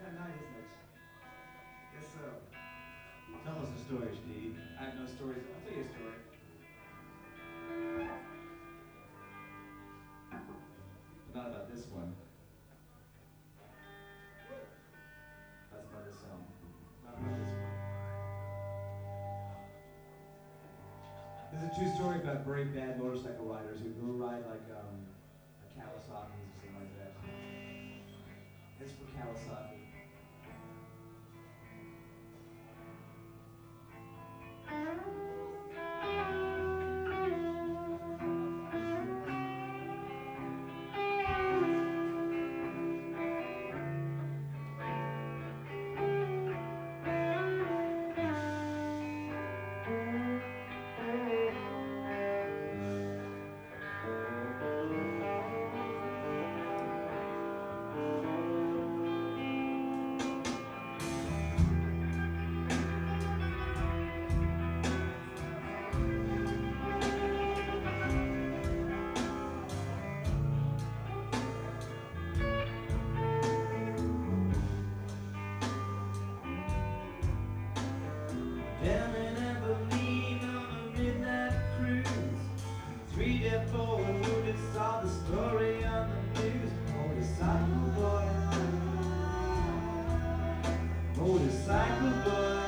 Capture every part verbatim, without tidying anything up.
of night, isn't it? Guess so. Tell us a story, Steve. I have no stories. I'll tell you a story. But not about this one. That's about this song. Not about this one. This is a true story about very bad motorcycle riders who go ride like um, a Kawasaki's or something like that. It's for Kawasaki. Down in Abilene on a midnight cruise, three dead boys wounded, saw the story on the news. Motorcycle boy, motorcycle boy,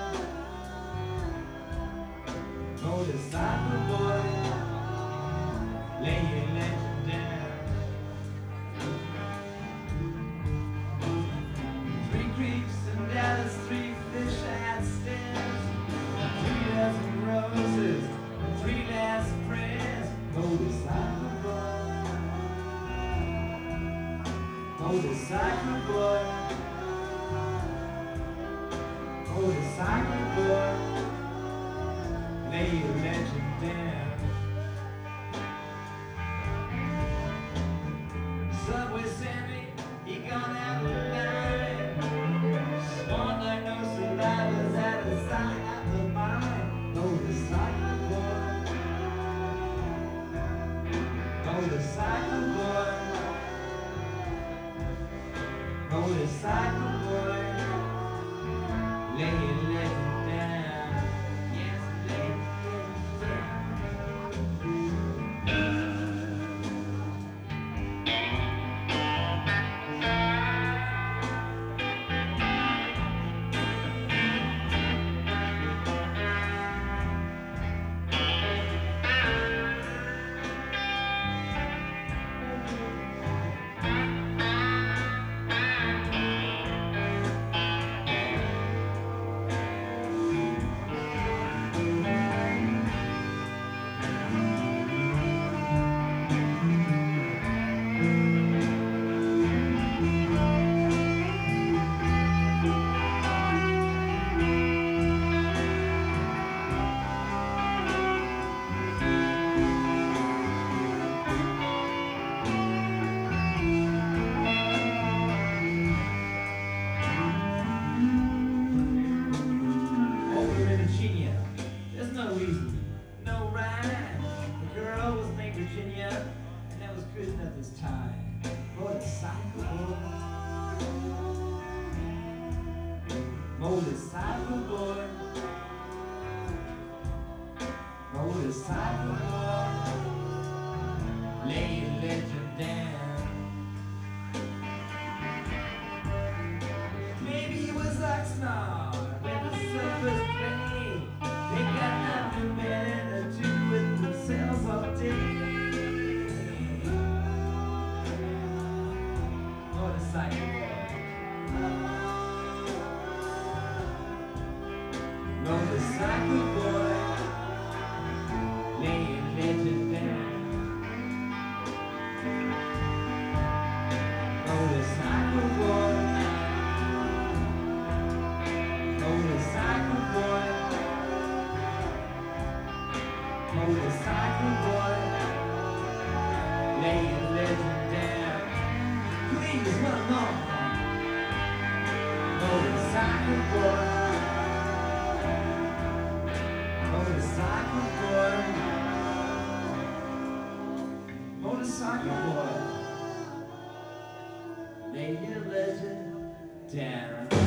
motorcycle boy, lay your legend down. Three creeps and Dallas, three fish hat stands, three dozen roses, three last prayers. Motorcycle boy, motorcycle boy, motorcycle boy, lay your legend down. Subway Sammy, he gone out of line. Sworn like no survivors out of sight, out of mind. Motorcycle boy, motorcycle boy, motorcycle boy, lay your legend down. Yes, lay your legend down. Over in Virginia, there's no reason, no rhyme. The girl was named Virginia, and that was good enough this time. Motorcycle boy, motorcycle boy, motorcycle boy, lay your legend down. Maybe he was Oxnard when the surfers play. They got nothing better to do with themselves all day. Motorcycle boy, motorcycle boy, lay your legend down. Motorcycle boy, motorcycle boy, motorcycle boy, lay your legend down. Please run on. Motorcycle boy, motorcycle boy, motorcycle boy, lay your legend down.